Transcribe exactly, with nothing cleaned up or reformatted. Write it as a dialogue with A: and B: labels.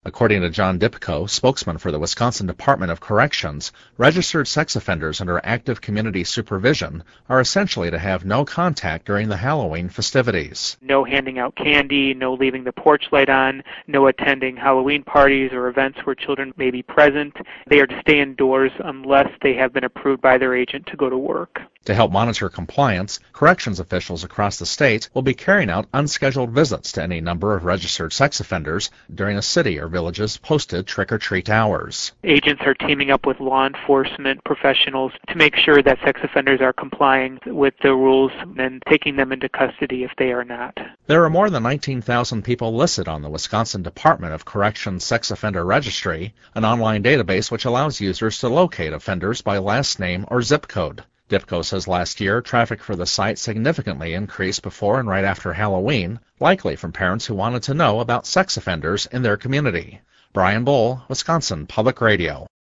A: According to John Dipko, spokesman for the Wisconsin Department of Corrections, registered sex offenders under active community supervision are essentially to have no contact during the Halloween festivities.
B: No handing out candy, no leaving the porch light on, no attending Halloween parties or events where children may be present. They are to stay indoors unless they have been approved by their agent to go to work.
A: To help monitor compliance, corrections officials across the state will be carrying out unscheduled visits to any number of registered sex offenders during a city or village's posted trick-or-treat hours.
B: Agents are teaming up with law enforcement professionals to make sure that sex offenders are complying with the rules and taking them into custody if they are not.
A: There are more than nineteen thousand people listed on the Wisconsin Department of Corrections Sex Offender Registry, an online database which allows users to locate offenders by last name or zip code. Dipko says last year, traffic for the site significantly increased before and right after Halloween, likely from parents who wanted to know about sex offenders in their community. Brian Bull, Wisconsin Public Radio.